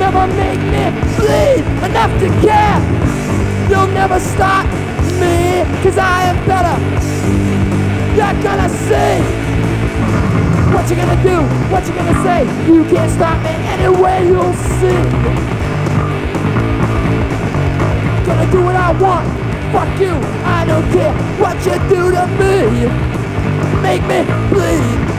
never make me bleed enough to care. You'll never stop me, 'cause I am better. You're gonna see what you gonna do, what you gonna say. You can't stop me anyway, you'll see. Gonna do what I want, fuck you, I don't care what you do to me. Make me bleed.